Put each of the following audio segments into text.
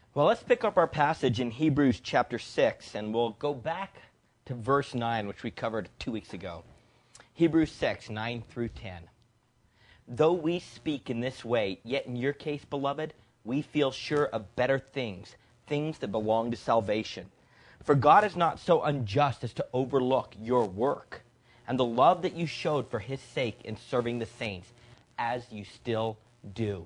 Well, let's pick up our passage in Hebrews chapter 6, and we'll go back to verse 9, which we covered 2 weeks ago. Hebrews 6, 9 through 10. Though we speak in this way, yet in your case, beloved, we feel sure of better things, things that belong to salvation. For God is not so unjust as to overlook your work and the love that you showed for his sake in serving the saints, as you still do.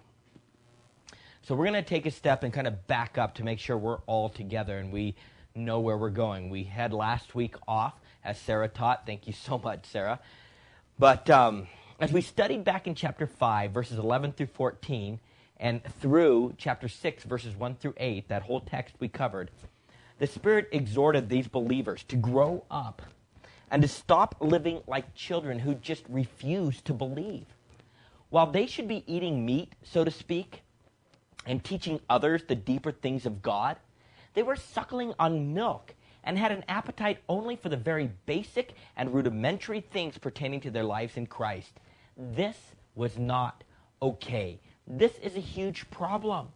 So we're going to take a step and kind of back up to make sure we're all together and we know where we're going. We had last week off, as Sarah taught. Thank you so much, Sarah. But as we studied back in chapter 5, verses 11 through 14, and through chapter 6, verses 1 through 8, that whole text we covered, the Spirit exhorted these believers to grow up and to stop living like children who just refuse to believe. While they should be eating meat, so to speak, and teaching others the deeper things of God, they were suckling on milk and had an appetite only for the very basic and rudimentary things pertaining to their lives in Christ. This was not okay. This is a huge problem.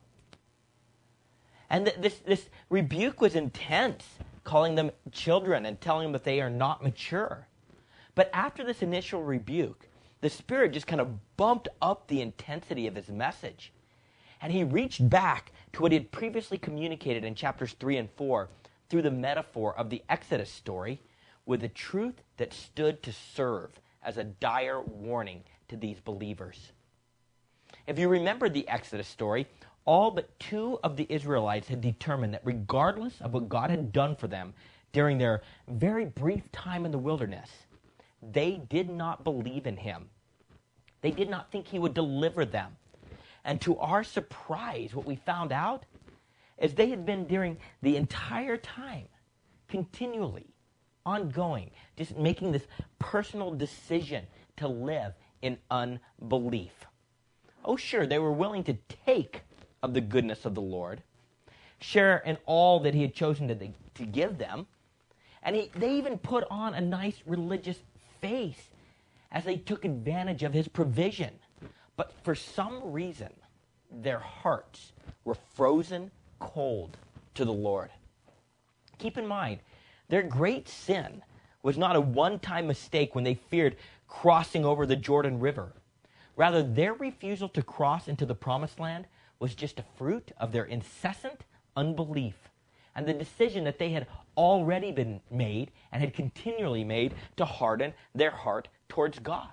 And this rebuke was intense, calling them children and telling them that they are not mature. But after this initial rebuke, the Spirit just kind of bumped up the intensity of his message. And he reached back to what he had previously communicated in chapters 3 and 4 through the metaphor of the Exodus story with a truth that stood to serve as a dire warning to these believers. If you remember the Exodus story, all but 2 of the Israelites had determined that regardless of what God had done for them during their very brief time in the wilderness, they did not believe in him. They did not think he would deliver them. And to our surprise, what we found out is they had been during the entire time, continually, ongoing, just making this personal decision to live in unbelief. Oh, sure, they were willing to take of the goodness of the Lord, share in all that he had chosen to give them, and they even put on a nice religious face as they took advantage of his provision. But for some reason, their hearts were frozen cold to the Lord. Keep in mind, their great sin was not a one-time mistake when they feared crossing over the Jordan River. Rather, their refusal to cross into the Promised Land was just a fruit of their incessant unbelief and the decision that they had already been made and had continually made to harden their heart towards God.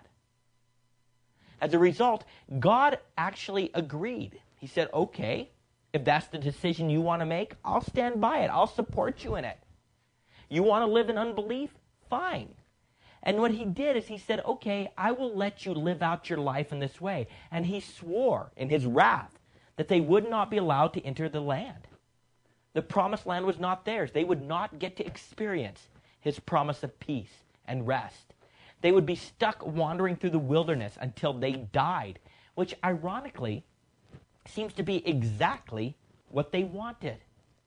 As a result, God actually agreed. He said, okay, if that's the decision you want to make, I'll stand by it. I'll support you in it. You want to live in unbelief? Fine. And what he did is he said, okay, I will let you live out your life in this way. And he swore in his wrath that they would not be allowed to enter the land. The promised land was not theirs. They would not get to experience his promise of peace and rest. They would be stuck wandering through the wilderness until they died, which ironically seems to be exactly what they wanted.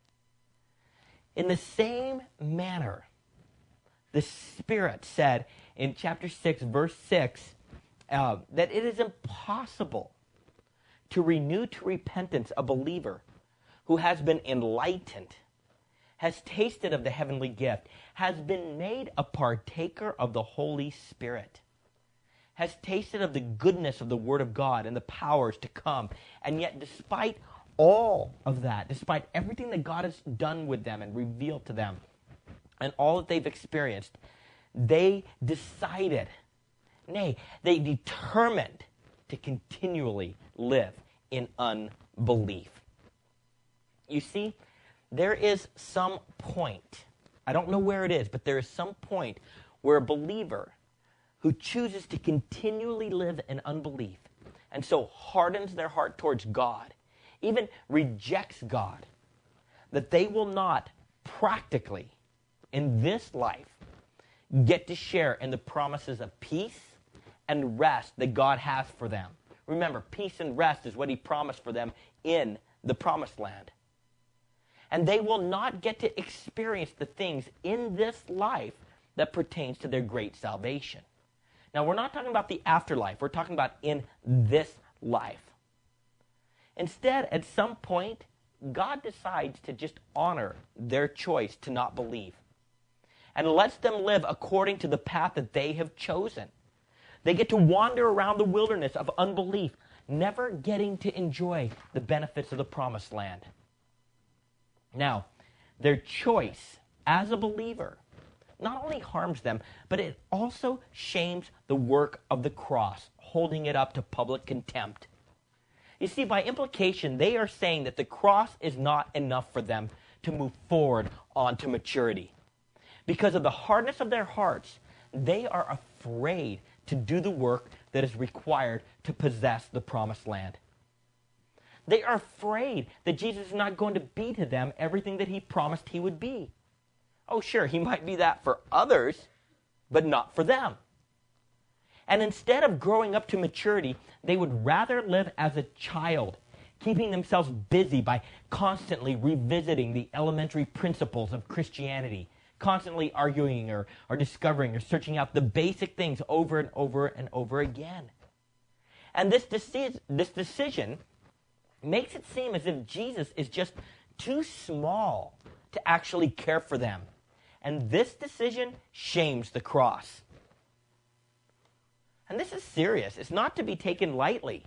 In the same manner, the Spirit said in chapter 6, verse 6, that it is impossible to renew to repentance a believer who has been enlightened, has tasted of the heavenly gift, has been made a partaker of the Holy Spirit, has tasted of the goodness of the Word of God and the powers to come. And yet, despite all of that, despite everything that God has done with them and revealed to them, and all that they've experienced, they decided, nay, they determined to continually live in unbelief. You see, there is some point, I don't know where it is, but there is some point where a believer who chooses to continually live in unbelief and so hardens their heart towards God, even rejects God, that they will not practically in this life get to share in the promises of peace and rest that God has for them. Remember, peace and rest is what he promised for them in the promised land. And they will not get to experience the things in this life that pertains to their great salvation. Now, we're not talking about the afterlife. We're talking about in this life. Instead, at some point, God decides to just honor their choice to not believe and lets them live according to the path that they have chosen. They get to wander around the wilderness of unbelief, never getting to enjoy the benefits of the promised land. Now, their choice as a believer not only harms them, but it also shames the work of the cross, holding it up to public contempt. You see, by implication, they are saying that the cross is not enough for them to move forward onto maturity. Because of the hardness of their hearts, they are afraid to do the work that is required to possess the promised land. They are afraid that Jesus is not going to be to them everything that he promised he would be. Oh, sure, he might be that for others, but not for them. And instead of growing up to maturity, they would rather live as a child, keeping themselves busy by constantly revisiting the elementary principles of Christianity, constantly arguing or discovering or searching out the basic things over and over and over again. And this decision makes it seem as if Jesus is just too small to actually care for them. And this decision shames the cross. And this is serious. It's not to be taken lightly.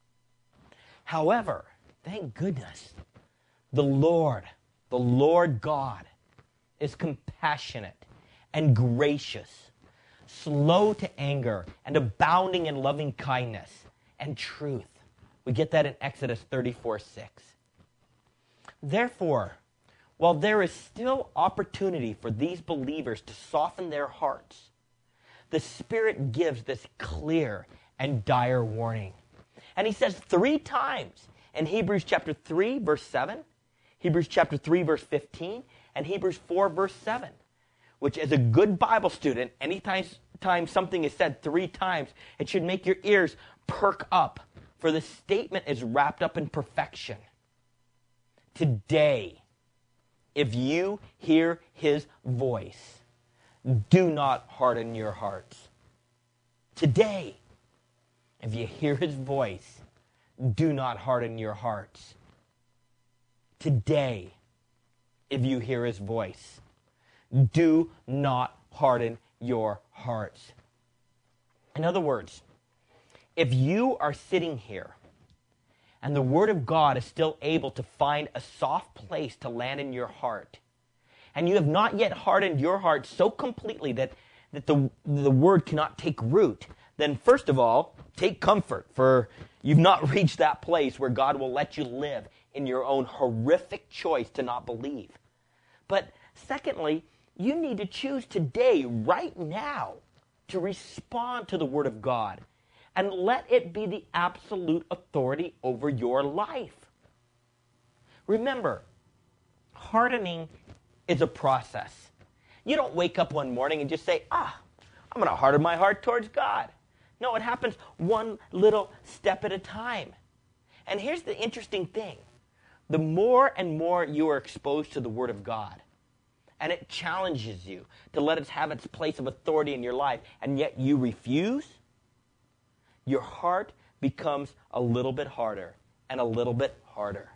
However, thank goodness, the Lord God, is compassionate and gracious, slow to anger, and abounding in loving kindness and truth. We get that in Exodus 34:6. Therefore, while there is still opportunity for these believers to soften their hearts, the Spirit gives this clear and dire warning. And he says 3 times in Hebrews chapter 3, verse 7, Hebrews chapter 3, verse 15, and Hebrews 4, verse 7, which as a good Bible student, anytime something is said 3 times, it should make your ears perk up, for the statement is wrapped up in perfection. Today, if you hear his voice, do not harden your hearts. Today, if you hear his voice, do not harden your hearts. Today, if you hear his voice, do not harden your hearts. In other words, if you are sitting here and the Word of God is still able to find a soft place to land in your heart, and you have not yet hardened your heart so completely that the Word cannot take root, then first of all, take comfort, for you've not reached that place where God will let you live in your own horrific choice to not believe. But secondly, you need to choose today, right now, to respond to the Word of God and let it be the absolute authority over your life. Remember, hardening is a process. You don't wake up one morning and just say, I'm going to harden my heart towards God. No, it happens one little step at a time. And here's the interesting thing. The more and more you are exposed to the Word of God, and it challenges you to let it have its place of authority in your life, and yet you refuse, your heart becomes a little bit harder and a little bit harder.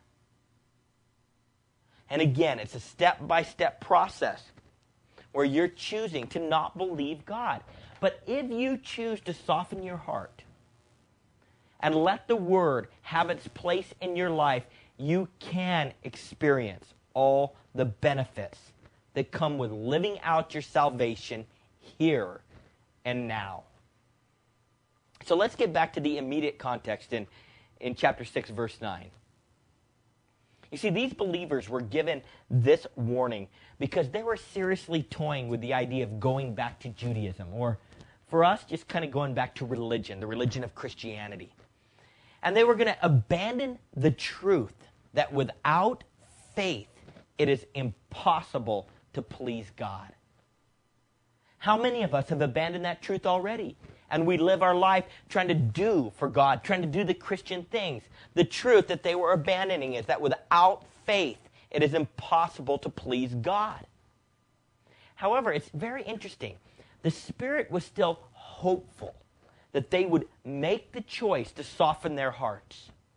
And again, it's a step-by-step process where you're choosing to not believe God. But if you choose to soften your heart and let the Word have its place in your life, you can experience all the benefits that come with living out your salvation here and now. So let's get back to the immediate context in chapter 6, verse 9. You see, these believers were given this warning because they were seriously toying with the idea of going back to Judaism, or for us, just kind of going back to religion, the religion of Christianity. And they were going to abandon the truth that without faith, it is impossible to please God. How many of us have abandoned that truth already? And we live our life trying to do for God, trying to do the Christian things. The truth that they were abandoning is that without faith, it is impossible to please God. However, it's very interesting. The Spirit was still hopeful that they would make the choice to soften their hearts.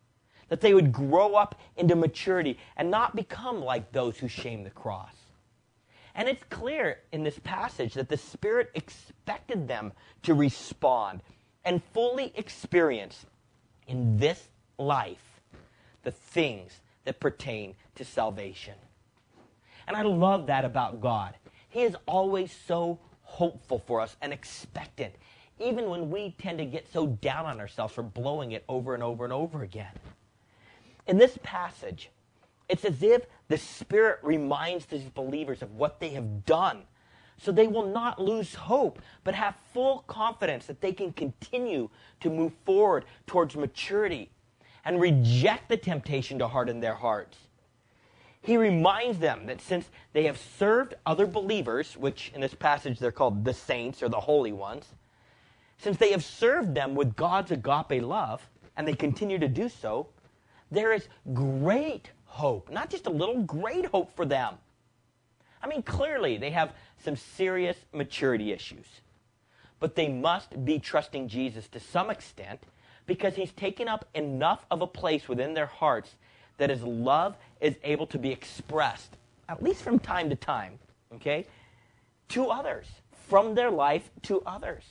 that they would grow up into maturity and not become like those who shame the cross. And it's clear in this passage that the Spirit expected them to respond and fully experience in this life the things that pertain to salvation. And I love that about God. He is always so hopeful for us and expectant, even when we tend to get so down on ourselves for blowing it over and over and over again. In this passage, it's as if the Spirit reminds these believers of what they have done, so they will not lose hope, but have full confidence that they can continue to move forward towards maturity and reject the temptation to harden their hearts. He reminds them that since they have served other believers, which in this passage they're called the saints or the holy ones, since they have served them with God's agape love, and they continue to do so, there is great hope, not just a little, great hope for them. I mean, clearly they have some serious maturity issues, but they must be trusting Jesus to some extent because he's taken up enough of a place within their hearts that his love is able to be expressed, at least from time to time, okay, to others, from their life to others.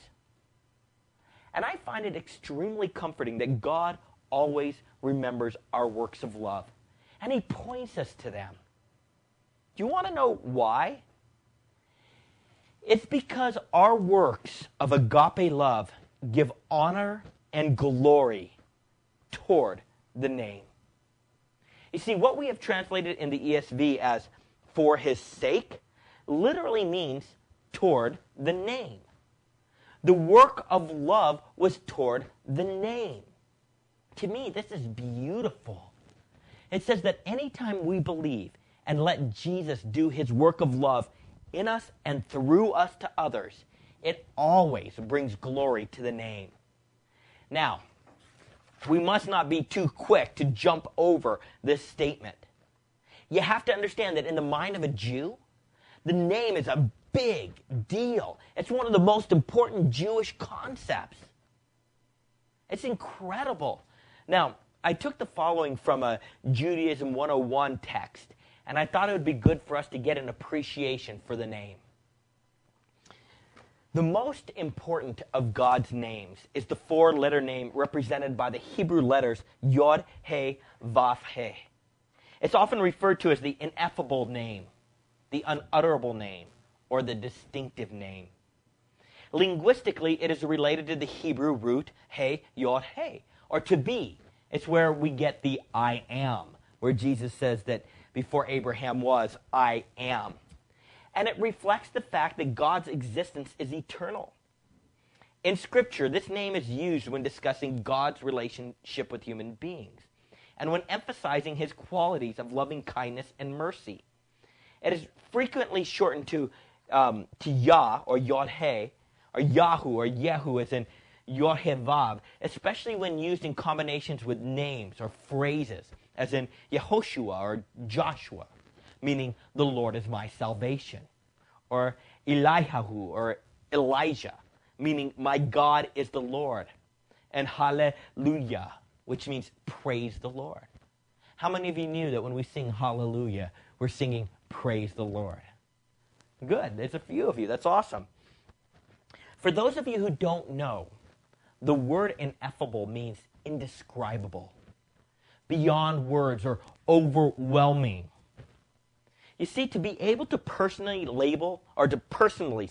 And I find it extremely comforting that God always remembers our works of love, and he points us to them. Do you want to know why? It's because our works of agape love give honor and glory toward the name. You see, what we have translated in the ESV as for his sake literally means toward the name. The work of love was toward the name. To me, this is beautiful. It says that anytime we believe and let Jesus do his work of love in us and through us to others, it always brings glory to the name. Now, we must not be too quick to jump over this statement. You have to understand that in the mind of a Jew, the name is a big deal. It's one of the most important Jewish concepts. It's incredible. Now, I took the following from a Judaism 101 text, and I thought it would be good for us to get an appreciation for the name. The most important of God's names is the four-letter name represented by the Hebrew letters Yod, He, Vav, He. It's often referred to as the ineffable name, the unutterable name, or the distinctive name. Linguistically, it is related to the Hebrew root He, Yod, He, or to be. It's where we get the I am, where Jesus says that before Abraham was, I am. And it reflects the fact that God's existence is eternal. In Scripture, this name is used when discussing God's relationship with human beings and when emphasizing his qualities of loving kindness and mercy. It is frequently shortened to Yah, or Yod-He, or Yahu, or Yehu, as in Yod-He-Vav, especially when used in combinations with names or phrases, as in Yehoshua or Joshua, meaning the Lord is my salvation, or Eliyahu or Elijah, meaning my God is the Lord, and Hallelujah, which means praise the Lord. How many of you knew that when we sing Hallelujah, we're singing praise the Lord? Good, there's a few of you, that's awesome. For those of you who don't know, the word ineffable means indescribable, beyond words, or overwhelming. You see, to be able to personally label, or to personally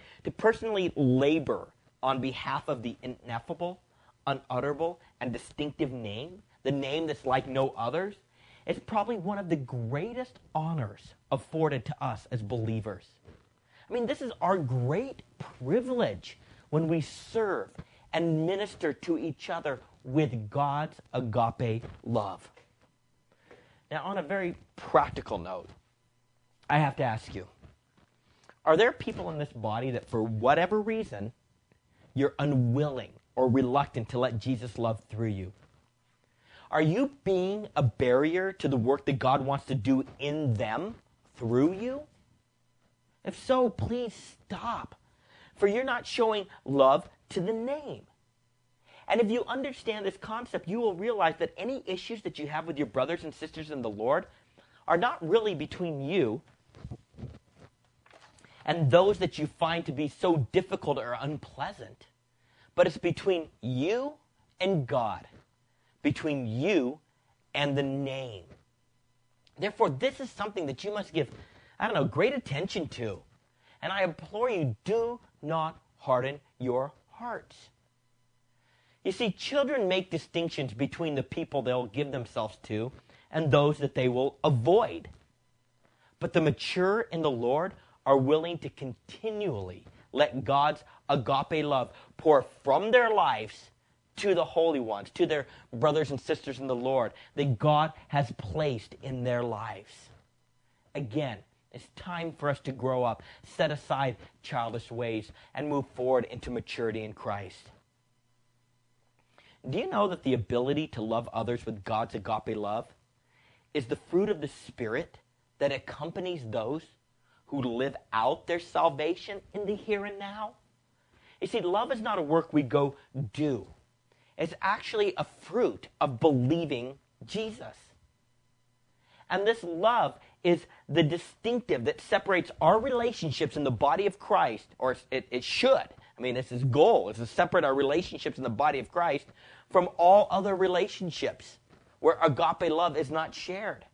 labor on behalf of the ineffable, unutterable, and distinctive name, the name that's like no others, is probably one of the greatest honors afforded to us as believers. I mean, this is our great privilege when we serve and minister to each other with God's agape love. Now, on a very practical note, I have to ask you, are there people in this body that for whatever reason, you're unwilling or reluctant to let Jesus love through you? Are you being a barrier to the work that God wants to do in them through you? If so, please stop, for you're not showing love to the name. And if you understand this concept, you will realize that any issues that you have with your brothers and sisters in the Lord are not really between you and those that you find to be so difficult or unpleasant, but it's between you and God, between you and the name. Therefore, this is something that you must give, great attention to. And I implore you, do not harden your hearts. You see, children make distinctions between the people they'll give themselves to and those that they will avoid. But the mature in the Lord are willing to continually let God's agape love pour from their lives to the holy ones, to their brothers and sisters in the Lord, that God has placed in their lives. Again, it's time for us to grow up, set aside childish ways, and move forward into maturity in Christ. Do you know that the ability to love others with God's agape love is the fruit of the Spirit that accompanies those who live out their salvation in the here and now? You see, love is not a work we go do. It's actually a fruit of believing Jesus. And this love is the distinctive that separates our relationships in the body of Christ, or it should. It's his goal, is to separate our relationships in the body of Christ from all other relationships where agape love is not shared.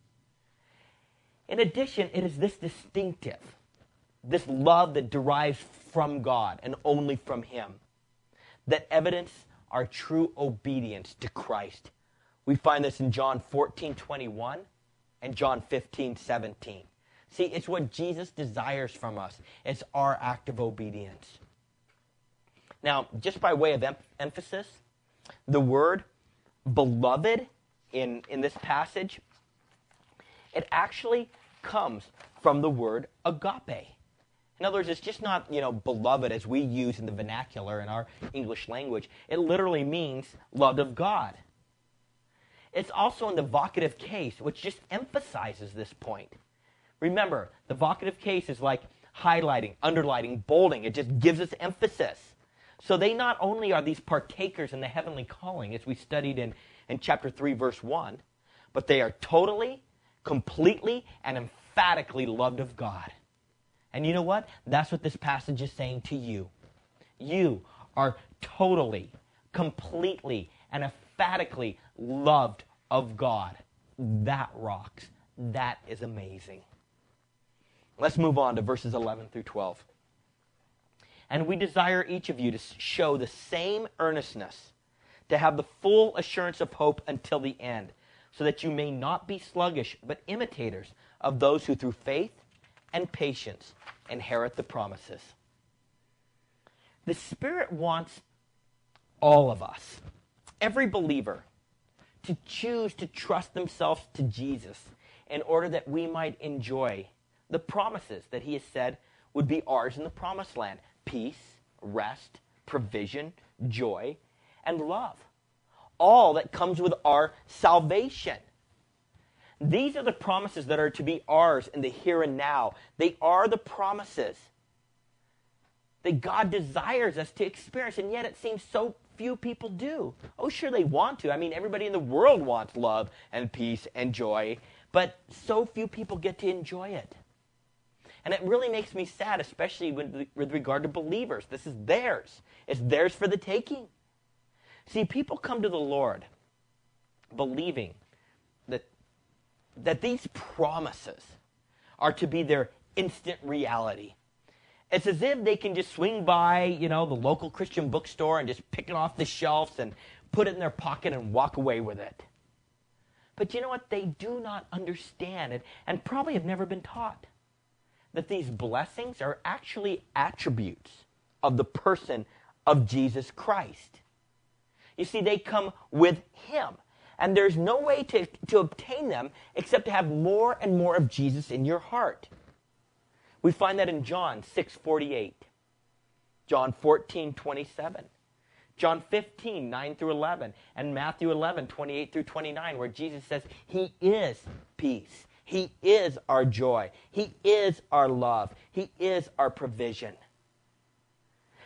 In addition, it is this distinctive, this love that derives from God and only from him, that evidence our true obedience to Christ. We find this in John 14:21 and John 15:17. See, it's what Jesus desires from us. It's our act of obedience. Now, just by way of emphasis, the word beloved in this passage, it actually comes from the word agape. In other words, it's just not, beloved as we use in the vernacular in our English language. It literally means loved of God. It's also in the vocative case, which just emphasizes this point. Remember, the vocative case is like highlighting, underlining, bolding. It just gives us emphasis. So they not only are these partakers in the heavenly calling, as we studied in chapter 3, verse 1, but they are totally, completely, and emphatically loved of God. And you know what? That's what this passage is saying to you. You are totally, completely, and emphatically loved of God. That rocks. That is amazing. Let's move on to verses 11 through 12. And we desire each of you to show the same earnestness, to have the full assurance of hope until the end, so that you may not be sluggish, but imitators of those who through faith and patience inherit the promises. The Spirit wants all of us, every believer, to choose to trust themselves to Jesus in order that we might enjoy the promises that he has said would be ours in the promised land. Peace, rest, provision, joy, and love. All that comes with our salvation. These are the promises that are to be ours in the here and now. They are the promises that God desires us to experience, and yet it seems so few people do. Oh, sure, they want to. Everybody in the world wants love and peace and joy, but so few people get to enjoy it. And it really makes me sad, especially with regard to believers. This is theirs. It's theirs for the taking. See, people come to the Lord believing that these promises are to be their instant reality. It's as if they can just swing by, the local Christian bookstore and just pick it off the shelves and put it in their pocket and walk away with it. But you know what? They do not understand it and probably have never been taught that these blessings are actually attributes of the person of Jesus Christ. You see, they come with him. And there's no way to obtain them except to have more and more of Jesus in your heart. We find that in John 6:48, John 14:27, John 15:9 through 11, and Matthew 11:28 through 29, where Jesus says he is peace. He is our joy. He is our love. He is our provision.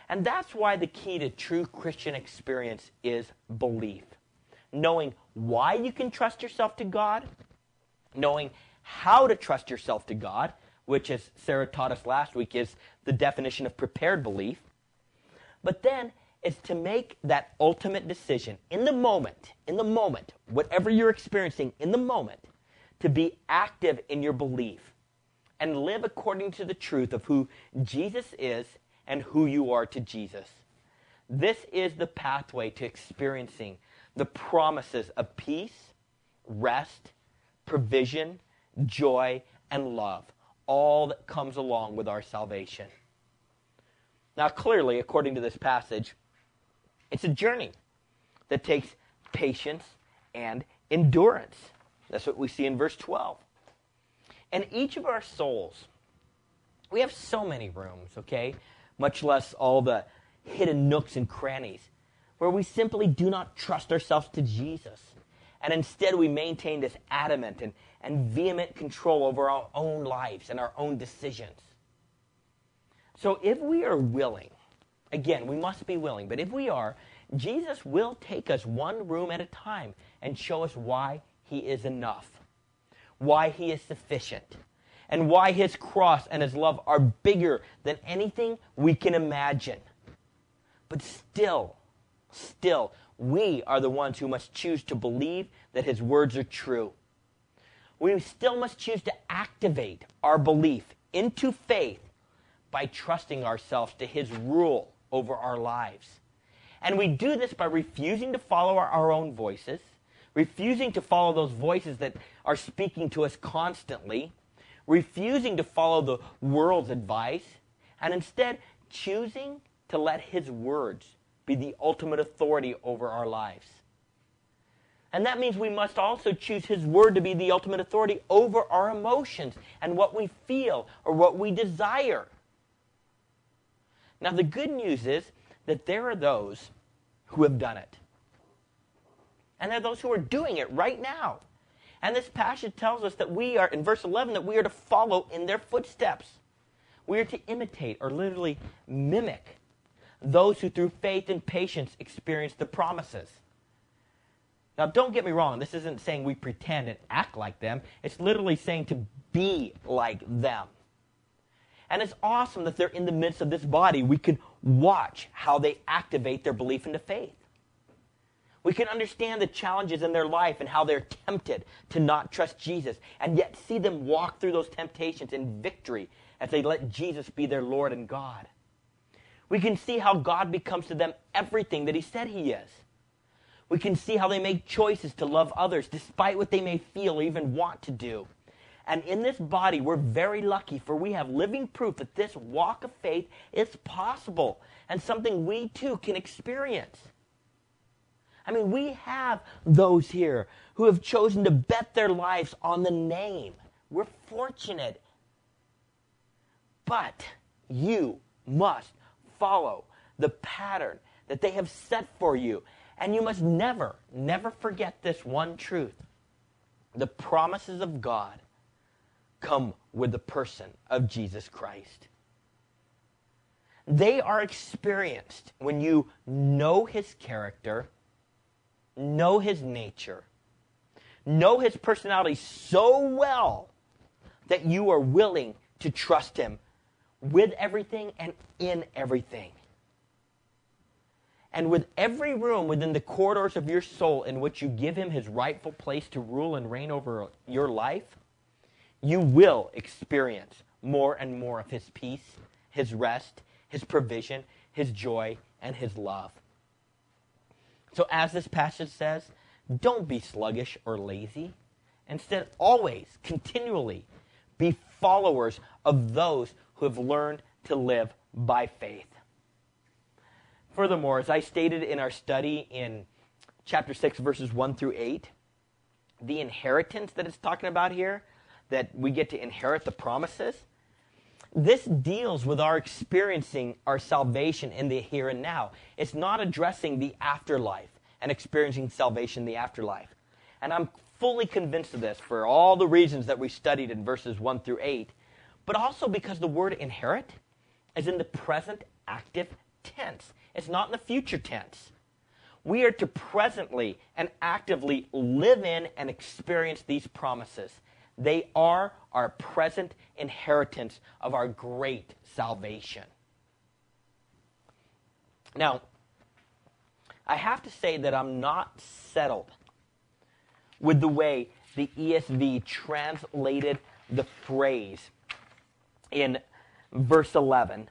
And that's why the key to true Christian experience is belief. Knowing why you can trust yourself to God, knowing how to trust yourself to God, which, as Sarah taught us last week, is the definition of prepared belief. But then it's to make that ultimate decision in the moment, whatever you're experiencing in the moment, to be active in your belief and live according to the truth of who Jesus is and who you are to Jesus. This is the pathway to experiencing the promises of peace, rest, provision, joy, and love, all that comes along with our salvation. Now, clearly, according to this passage, it's a journey that takes patience and endurance. That's what we see in verse 12. And each of our souls, we have so many rooms, okay? Much less all the hidden nooks and crannies, where we simply do not trust ourselves to Jesus. And instead we maintain this adamant and vehement control over our own lives and our own decisions. So if we are willing, again, we must be willing, but if we are, Jesus will take us one room at a time and show us why he is enough, why he is sufficient, and why his cross and his love are bigger than anything we can imagine. But still, we are the ones who must choose to believe that his words are true. We still must choose to activate our belief into faith by trusting ourselves to his rule over our lives. And we do this by refusing to follow our own voices, refusing to follow those voices that are speaking to us constantly, refusing to follow the world's advice, and instead choosing to let his words be the ultimate authority over our lives. And that means we must also choose his word to be the ultimate authority over our emotions and what we feel or what we desire. Now, the good news is that there are those who have done it. And there are those who are doing it right now. And this passage tells us that we are, in verse 11, that we are to follow in their footsteps. We are to imitate, or literally mimic, those who through faith and patience experience the promises. Now, don't get me wrong. This isn't saying we pretend and act like them. It's literally saying to be like them. And it's awesome that they're in the midst of this body. We can watch how they activate their belief into faith. We can understand the challenges in their life and how they're tempted to not trust Jesus, and yet see them walk through those temptations in victory as they let Jesus be their Lord and God. We can see how God becomes to them everything that he said he is. We can see how they make choices to love others despite what they may feel or even want to do. And in this body, we're very lucky, for we have living proof that this walk of faith is possible and something we too can experience. I mean, we have those here who have chosen to bet their lives on the name. We're fortunate. But you must follow the pattern that they have set for you. And you must never forget this one truth. The promises of God come with the person of Jesus Christ. They are experienced when you know his character, know his nature, know his personality so well that you are willing to trust him with everything and in everything. And with every room within the corridors of your soul in which you give him his rightful place to rule and reign over your life, you will experience more and more of his peace, his rest, his provision, his joy, and his love. So as this passage says, don't be sluggish or lazy. Instead, always, continually, be followers of those who have learned to live by faith. Furthermore, as I stated in our study in chapter 6, verses 1 through 8, the inheritance that it's talking about here, that we get to inherit the promises, this deals with our experiencing our salvation in the here and now. It's not addressing the afterlife and experiencing salvation in the afterlife. And I'm fully convinced of this for all the reasons that we studied in verses 1 through 8, but also because the word inherit is in the present active tense. It's not in the future tense. We are to presently and actively live in and experience these promises. They are our present inheritance of our great salvation. Now, I have to say that I'm not settled with the way the ESV translated the phrase in verse 11.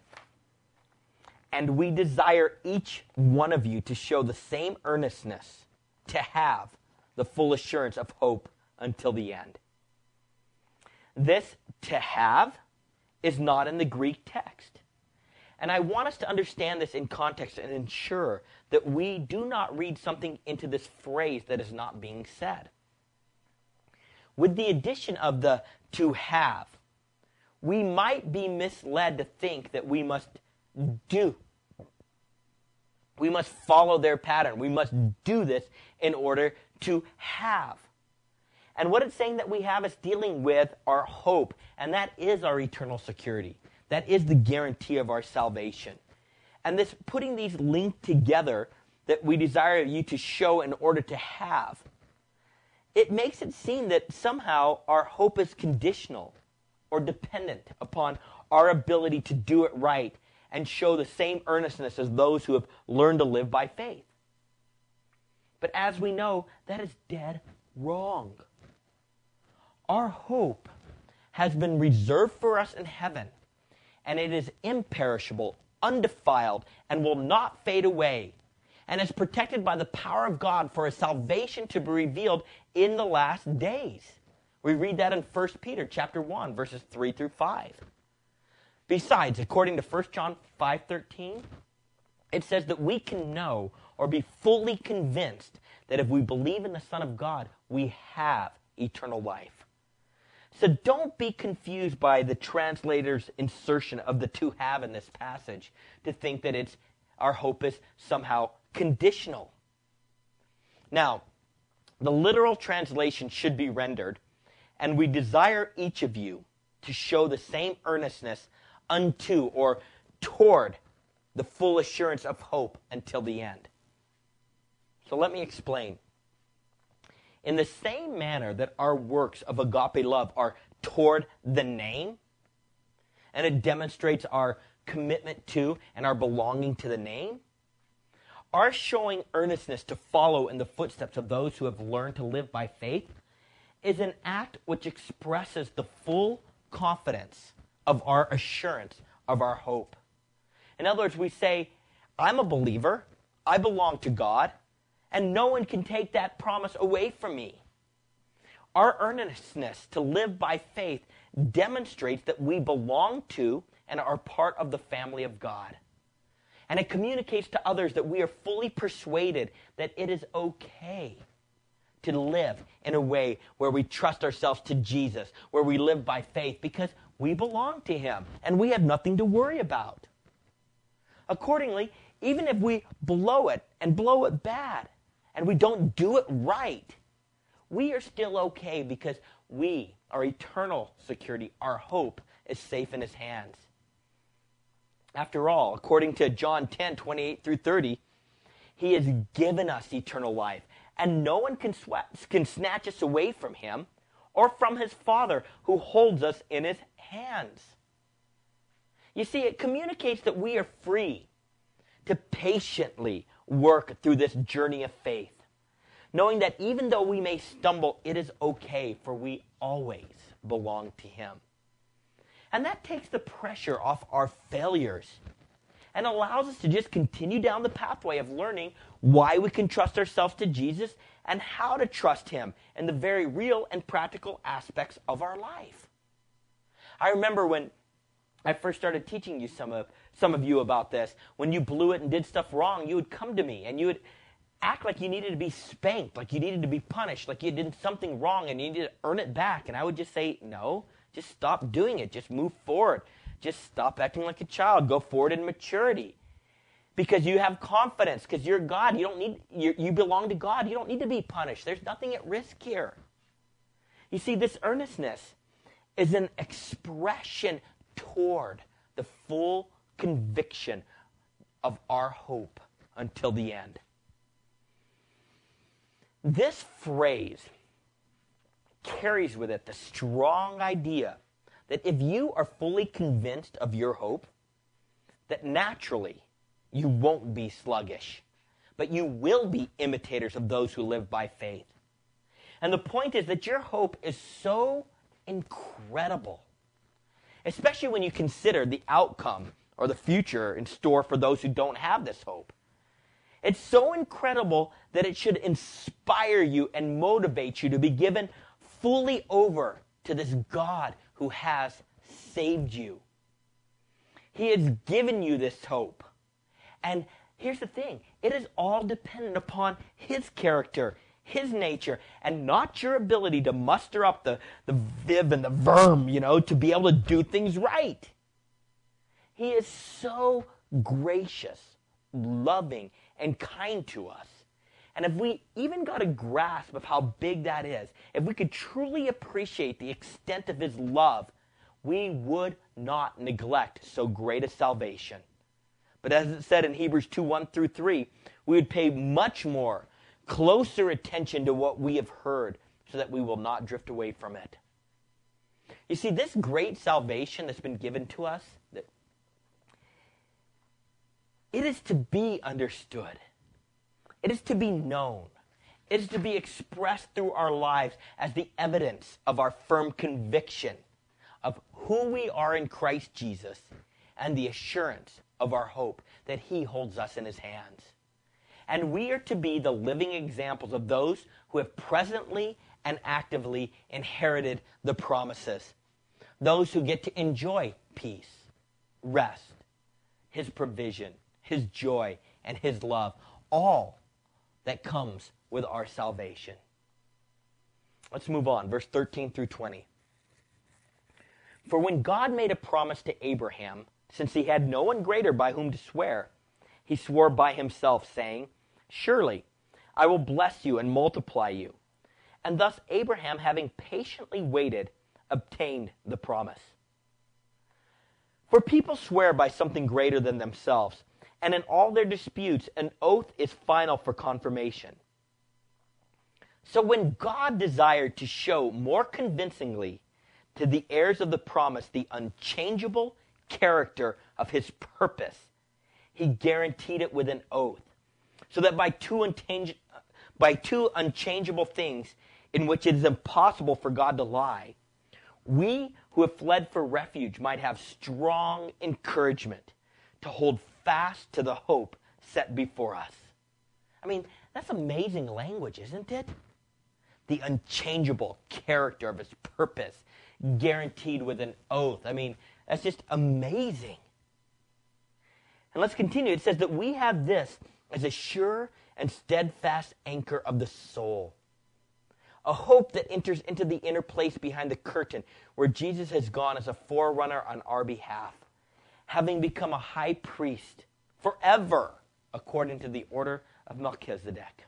And we desire each one of you to show the same earnestness, to have the full assurance of hope until the end. This to have is not in the Greek text. And I want us to understand this in context and ensure that we do not read something into this phrase that is not being said. With the addition of the to have, we might be misled to think that we must do. We must follow their pattern. We must do this in order to have. And what it's saying that we have is dealing with our hope, and that is our eternal security. That is the guarantee of our salvation. And this putting these linked together that we desire you to show in order to have, it makes it seem that somehow our hope is conditional or dependent upon our ability to do it right and show the same earnestness as those who have learned to live by faith. But as we know, that is dead wrong. Our hope has been reserved for us in heaven, and it is imperishable, undefiled, and will not fade away, and is protected by the power of God for His salvation to be revealed in the last days. We read that in 1 Peter chapter 1, verses 3 through 5. Besides, according to 1 John 5:13, it says that we can know or be fully convinced that if we believe in the Son of God, we have eternal life. So don't be confused by the translator's insertion of the to have in this passage to think that our hope is somehow conditional. Now, the literal translation should be rendered, and we desire each of you to show the same earnestness unto or toward the full assurance of hope until the end. So let me explain. In the same manner that our works of agape love are toward the name, and it demonstrates our commitment to and our belonging to the name, our showing earnestness to follow in the footsteps of those who have learned to live by faith is an act which expresses the full confidence of our assurance of our hope. In other words, we say, I'm a believer, I belong to God, and no one can take that promise away from me. Our earnestness to live by faith demonstrates that we belong to and are part of the family of God. And it communicates to others that we are fully persuaded that it is okay to live in a way where we trust ourselves to Jesus, where we live by faith because we belong to Him and we have nothing to worry about. Accordingly, even if we blow it and blow it bad and we don't do it right, we are still okay because our eternal security, our hope, is safe in His hands. After all, according to John 10, 28 through 30, He has given us eternal life, and no one can snatch us away from Him or from His Father who holds us in His hands. You see, it communicates that we are free to patiently work through this journey of faith, knowing that even though we may stumble, it is okay, for we always belong to Him. And that takes the pressure off our failures and allows us to just continue down the pathway of learning why we can trust ourselves to Jesus and how to trust Him in the very real and practical aspects of our life. I remember when I first started teaching you some of you about this, when you blew it and did stuff wrong, you would come to me and you would act like you needed to be spanked, like you needed to be punished, like you did something wrong and you needed to earn it back. And I would just say, no, just stop doing it. Just move forward. Just stop acting like a child. Go forward in maturity. Because you have confidence, because you're God. You belong to God. You don't need to be punished. There's nothing at risk here. You see, this earnestness is an expression toward the full conviction of our hope until the end. This phrase carries with it the strong idea that if you are fully convinced of your hope, that naturally you won't be sluggish, but you will be imitators of those who live by faith. And the point is that your hope is so incredible, especially when you consider the outcome or the future in store for those who don't have this hope. It's so incredible that it should inspire you and motivate you to be given fully over to this God who has saved you. He has given you this hope. And here's the thing. It is all dependent upon His character, His nature, and not your ability to muster up the viv and the verm, to be able to do things right. He is so gracious, loving, and kind to us. And if we even got a grasp of how big that is, if we could truly appreciate the extent of His love, we would not neglect so great a salvation. But as it said in Hebrews 2:1-3, we would pay much more, closer attention to what we have heard so that we will not drift away from it. You see, this great salvation that's been given to us, it is to be understood. It is to be known. It is to be expressed through our lives as the evidence of our firm conviction of who we are in Christ Jesus and the assurance of our hope that He holds us in His hands. And we are to be the living examples of those who have presently and actively inherited the promises. Those who get to enjoy peace, rest, His provision, His joy, and His love, all that comes with our salvation. Let's move on, verse 13-20. For when God made a promise to Abraham, since he had no one greater by whom to swear, He swore by Himself, saying, Surely I will bless you and multiply you. And thus Abraham, having patiently waited, obtained the promise. For people swear by something greater than themselves, and in all their disputes, an oath is final for confirmation. So when God desired to show more convincingly to the heirs of the promise the unchangeable character of His purpose, He guaranteed it with an oath, so that by two unchangeable things in which it is impossible for God to lie, we who have fled for refuge might have strong encouragement to hold fast to the hope set before us. I mean, that's amazing language, isn't it? The unchangeable character of His purpose, guaranteed with an oath. I mean, that's just amazing. And let's continue. It says that we have this as a sure and steadfast anchor of the soul. A hope that enters into the inner place behind the curtain where Jesus has gone as a forerunner on our behalf, having become a high priest forever according to the order of Melchizedek.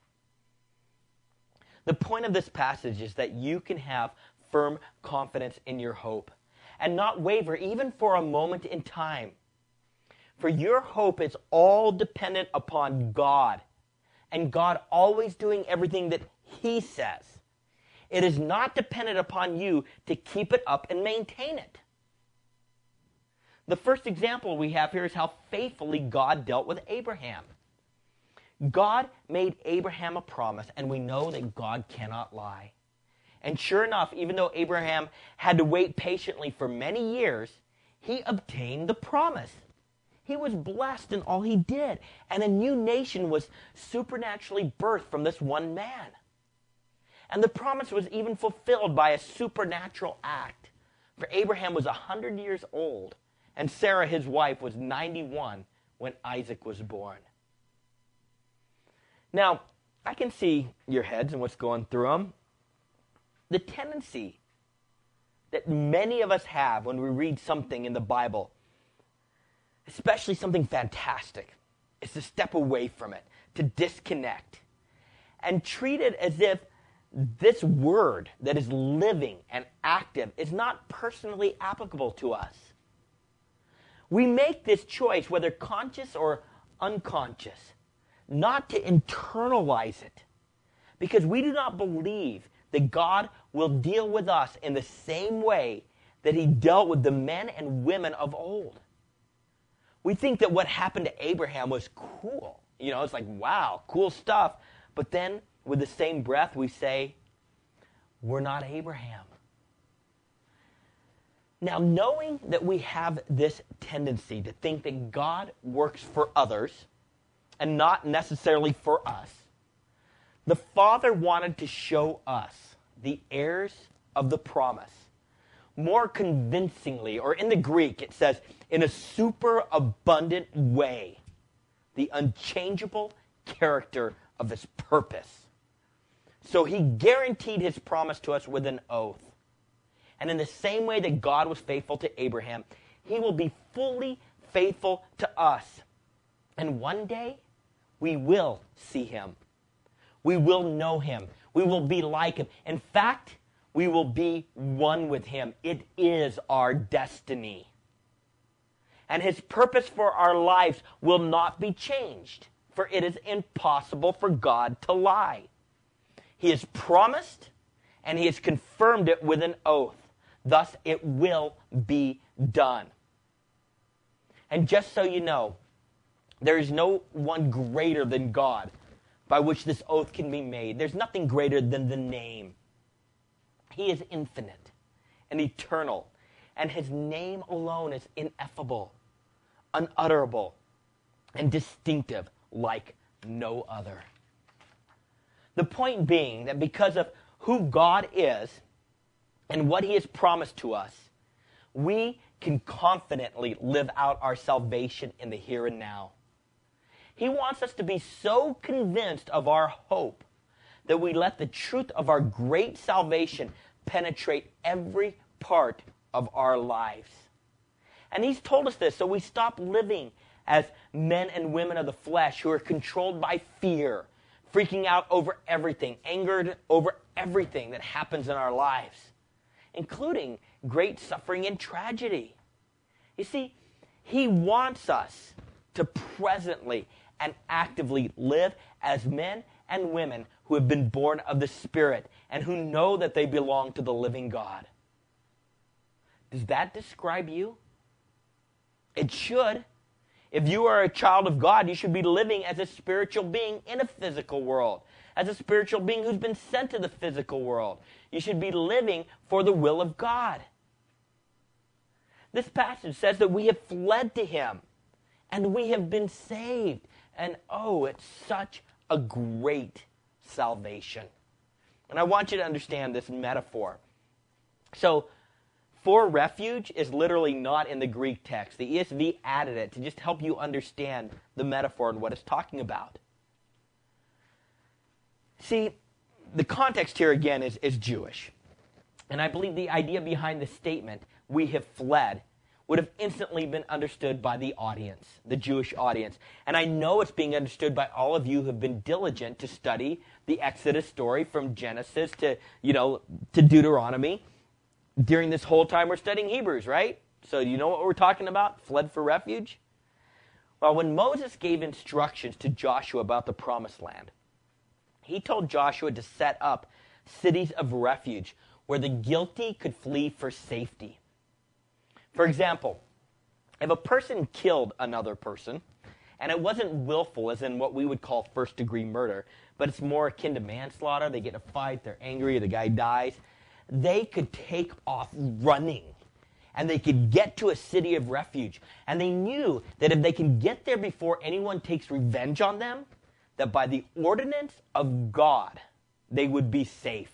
The point of this passage is that you can have firm confidence in your hope and not waver even for a moment in time. For your hope is all dependent upon God, and God always doing everything that He says. It is not dependent upon you to keep it up and maintain it. The first example we have here is how faithfully God dealt with Abraham. God made Abraham a promise, and we know that God cannot lie. And sure enough, even though Abraham had to wait patiently for many years, he obtained the promise. He was blessed in all he did, and a new nation was supernaturally birthed from this one man. And the promise was even fulfilled by a supernatural act. For Abraham was 100 years old, and Sarah, his wife, was 91 when Isaac was born. Now, I can see your heads and what's going through them. The tendency that many of us have when we read something in the Bible, especially something fantastic, is to step away from it, to disconnect, and treat it as if this word that is living and active is not personally applicable to us. We make this choice, whether conscious or unconscious, not to internalize it, because we do not believe that God will deal with us in the same way that he dealt with the men and women of old. We think that what happened to Abraham was cool. You know, it's like, wow, cool stuff. But then, with the same breath, we say, we're not Abraham. Now, knowing that we have this tendency to think that God works for others and not necessarily for us, the Father wanted to show us, the heirs of the promise, more convincingly, or in the Greek it says, in a super abundant way, the unchangeable character of his purpose. So he guaranteed his promise to us with an oath. And in the same way that God was faithful to Abraham, he will be fully faithful to us. And one day, we will see him. We will know him. We will be like him. In fact, we will be one with him. It is our destiny. And his purpose for our lives will not be changed, for it is impossible for God to lie. He has promised, and he has confirmed it with an oath. Thus, it will be done. And just so you know, there is no one greater than God by which this oath can be made. There's nothing greater than the name. He is infinite and eternal, and his name alone is ineffable, unutterable, and distinctive like no other. The point being that because of who God is and what he has promised to us, we can confidently live out our salvation in the here and now. He wants us to be so convinced of our hope that we let the truth of our great salvation penetrate every part of our lives. And he's told us this so we stop living as men and women of the flesh who are controlled by fear, freaking out over everything, angered over everything that happens in our lives, including great suffering and tragedy. You see, he wants us to presently and actively live as men and women who have been born of the Spirit and who know that they belong to the living God. Does that describe you? It should. If you are a child of God, you should be living as a spiritual being in a physical world, as a spiritual being who's been sent to the physical world. You should be living for the will of God. This passage says that we have fled to him and we have been saved. And oh, it's such a great salvation. And I want you to understand this metaphor. So, for refuge is literally not in the Greek text. The ESV added it to just help you understand the metaphor and what it's talking about. See, the context here again is Jewish. And I believe the idea behind the statement, we have fled, would have instantly been understood by the audience, the Jewish audience. And I know it's being understood by all of you who have been diligent to study the Exodus story from Genesis to Deuteronomy during this whole time we're studying Hebrews, right? So you know what we're talking about? Fled for refuge? Well, when Moses gave instructions to Joshua about the promised land, he told Joshua to set up cities of refuge where the guilty could flee for safety. For example, if a person killed another person, and it wasn't willful, as in what we would call first-degree murder, but it's more akin to manslaughter, they get in a fight, they're angry, the guy dies, they could take off running, and they could get to a city of refuge. And they knew that if they can get there before anyone takes revenge on them, that by the ordinance of God, they would be safe.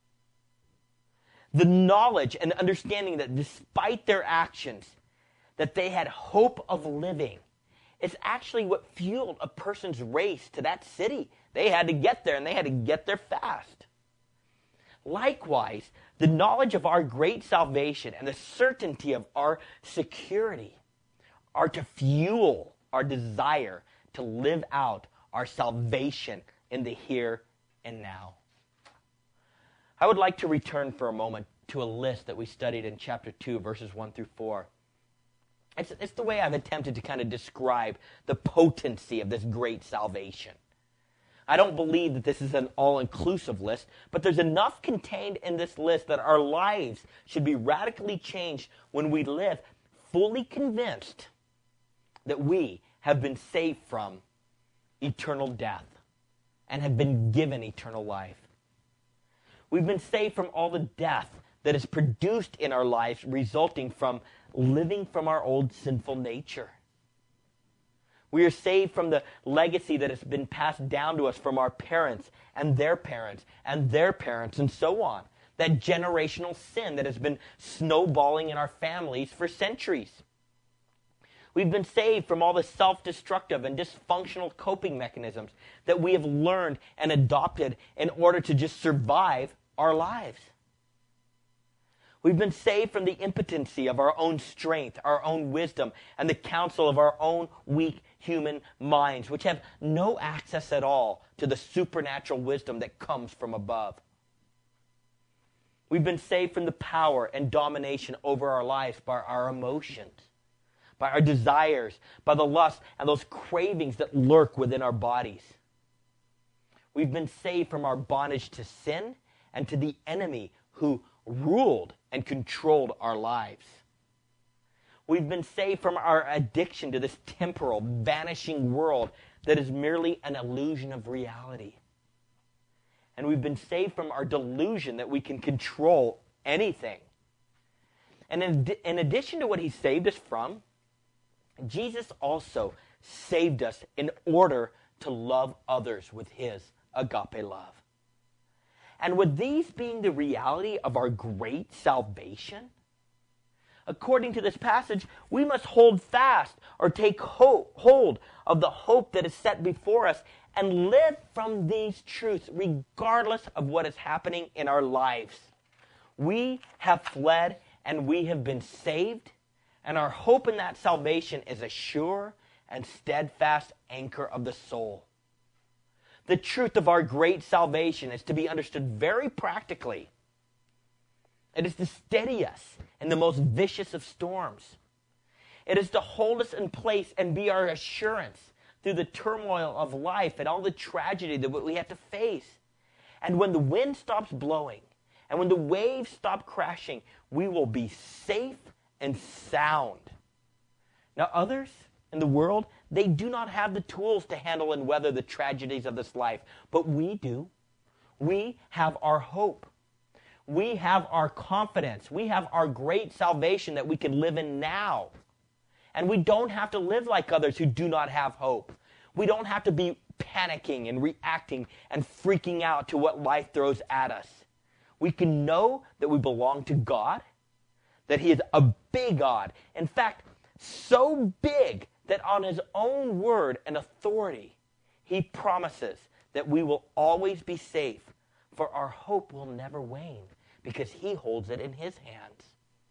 The knowledge and understanding that despite their actions, that they had hope of living, is actually what fueled a person's race to that city. They had to get there, and they had to get there fast. Likewise, the knowledge of our great salvation and the certainty of our security are to fuel our desire to live out our salvation in the here and now. I would like to return for a moment to a list that we studied in chapter 2, verses 1 through 4. It's the way I've attempted to kind of describe the potency of this great salvation. I don't believe that this is an all-inclusive list, but there's enough contained in this list that our lives should be radically changed when we live fully convinced that we have been saved from eternal death and have been given eternal life. We've been saved from all the death that is produced in our lives resulting from living from our old sinful nature. We are saved from the legacy that has been passed down to us from our parents and their parents and their parents and so on. That generational sin that has been snowballing in our families for centuries. We've been saved from all the self-destructive and dysfunctional coping mechanisms that we have learned and adopted in order to just survive our lives. We've been saved from the impotency of our own strength, our own wisdom, and the counsel of our own weak human minds, which have no access at all to the supernatural wisdom that comes from above. We've been saved from the power and domination over our lives by our emotions, by our desires, by the lust and those cravings that lurk within our bodies. We've been saved from our bondage to sin and to the enemy who ruled and controlled our lives. We've been saved from our addiction to this temporal, vanishing world that is merely an illusion of reality. And we've been saved from our delusion that we can control anything. And in addition to what he saved us from, Jesus also saved us in order to love others with his agape love. And with these being the reality of our great salvation, according to this passage, we must hold fast or take hold of the hope that is set before us and live from these truths regardless of what is happening in our lives. We have fled and we have been saved, and our hope in that salvation is a sure and steadfast anchor of the soul. The truth of our great salvation is to be understood very practically. It is to steady us in the most vicious of storms. It is to hold us in place and be our assurance through the turmoil of life and all the tragedy that we have to face. And when the wind stops blowing and when the waves stop crashing, we will be safe and sound. Now, others in the world, they do not have the tools to handle and weather the tragedies of this life, but we do. We have our hope. We have our confidence. We have our great salvation that we can live in now. And we don't have to live like others who do not have hope. We don't have to be panicking and reacting and freaking out to what life throws at us. We can know that we belong to God, that he is a big God. In fact, so big that on his own word and authority, he promises that we will always be safe, for our hope will never wane because he holds it in his hands.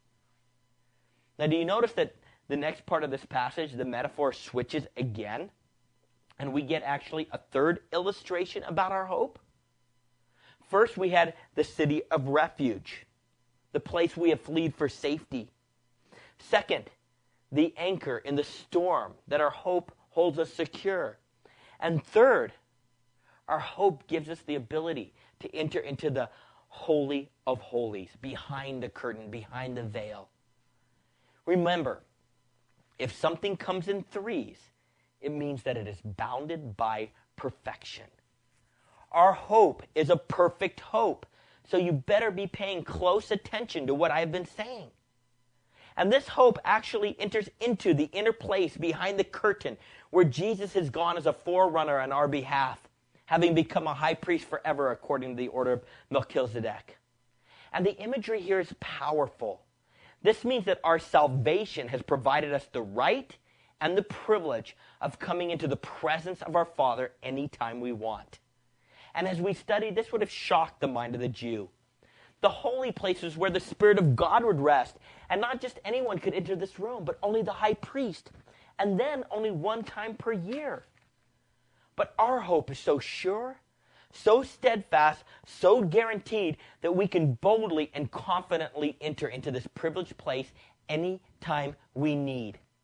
Now, do you notice that the next part of this passage, the metaphor switches again, and we get actually a third illustration about our hope? First, we had the city of refuge, the place we have fled for safety. Second, the anchor in the storm that our hope holds us secure. And third, our hope gives us the ability to enter into the Holy of Holies, behind the curtain, behind the veil. Remember, if something comes in threes, it means that it is bounded by perfection. Our hope is a perfect hope, so you better be paying close attention to what I've been saying. And this hope actually enters into the inner place behind the curtain where Jesus has gone as a forerunner on our behalf, having become a high priest forever according to the order of Melchizedek. And the imagery here is powerful. This means that our salvation has provided us the right and the privilege of coming into the presence of our Father anytime we want. And as we study, this would have shocked the mind of the Jew. The holy place is where the Spirit of God would rest. And not just anyone could enter this room, but only the high priest. And then only one time per year. But our hope is so sure, so steadfast, so guaranteed that we can boldly and confidently enter into this privileged place anytime we need.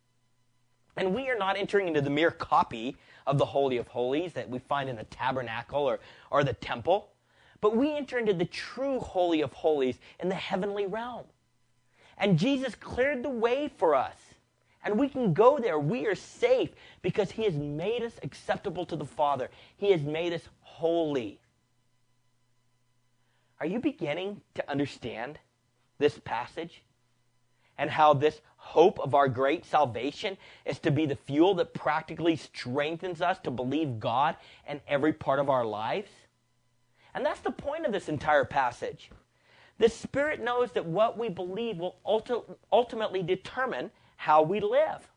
And we are not entering into the mere copy of the Holy of Holies that we find in the tabernacle or the temple, but we enter into the true Holy of Holies in the heavenly realm. And Jesus cleared the way for us. And we can go there. We are safe because he has made us acceptable to the Father. He has made us holy. Are you beginning to understand this passage? And how this hope of our great salvation is to be the fuel that practically strengthens us to believe God in every part of our lives? And that's the point of this entire passage. The Spirit knows that what we believe will ultimately determine how we live.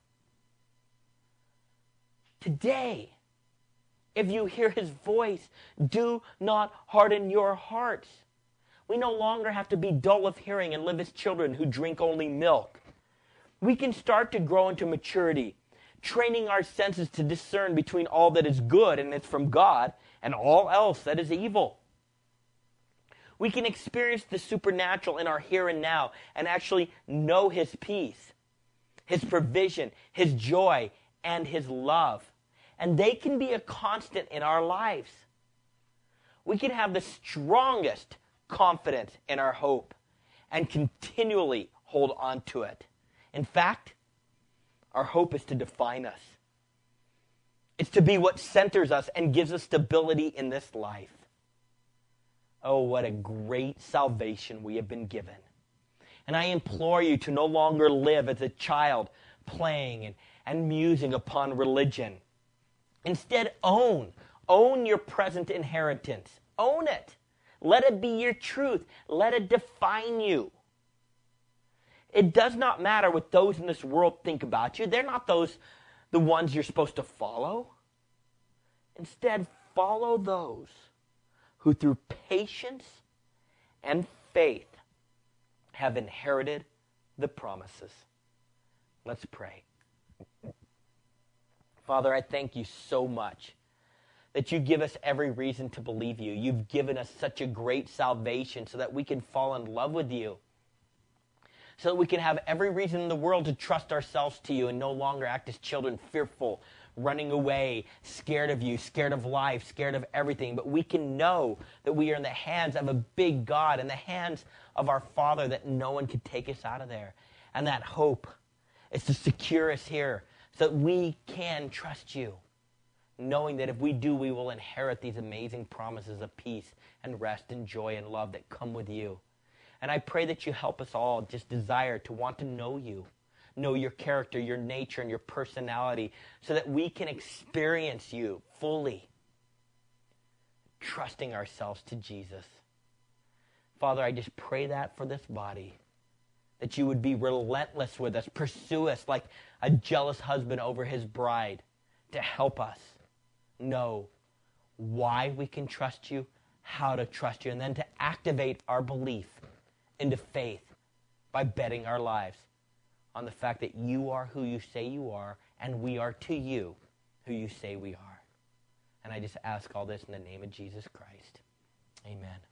Today, if you hear his voice, do not harden your hearts. We no longer have to be dull of hearing and live as children who drink only milk. We can start to grow into maturity, training our senses to discern between all that is good and it's from God and all else that is evil. We can experience the supernatural in our here and now and actually know his peace, his provision, his joy, and his love. And they can be a constant in our lives. We can have the strongest confidence in our hope and continually hold on to it. In fact, our hope is to define us. It's to be what centers us and gives us stability in this life. Oh, what a great salvation we have been given. And I implore you to no longer live as a child playing and musing upon religion. Instead, own your present inheritance. Own it. Let it be your truth. Let it define you. It does not matter what those in this world think about you. They're not the ones you're supposed to follow. Instead, follow those who through patience and faith have inherited the promises. Let's pray. Father, I thank you so much that you give us every reason to believe you. You've given us such a great salvation so that we can fall in love with you, so that we can have every reason in the world to trust ourselves to you and no longer act as children, fearful, running away, scared of you, scared of life, scared of everything. But we can know that we are in the hands of a big God, in the hands of our Father, that no one can take us out of there. And that hope is to secure us here so that we can trust you, knowing that if we do, we will inherit these amazing promises of peace and rest and joy and love that come with you. And I pray that you help us all just desire to want to know you, know your character, your nature, and your personality, so that we can experience you fully, trusting ourselves to Jesus. Father, I just pray that for this body, that you would be relentless with us, pursue us like a jealous husband over his bride, to help us know why we can trust you, how to trust you, and then to activate our belief into faith by betting our lives on the fact that you are who you say you are, and we are to you who you say we are. And I just ask all this in the name of Jesus Christ. Amen.